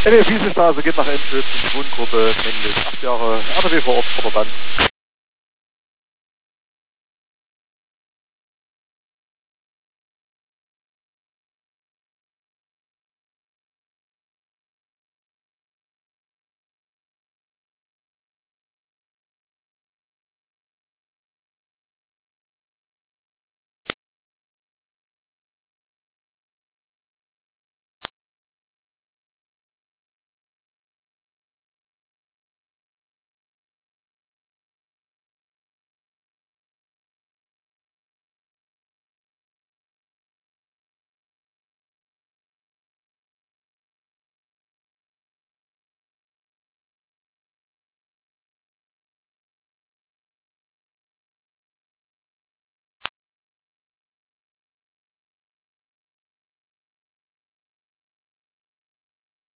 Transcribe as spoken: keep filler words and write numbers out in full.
N E F-Straße geht nach Endschütz, Wohngruppe, männlich, acht Jahre, R W vor Ort, Vorderbank.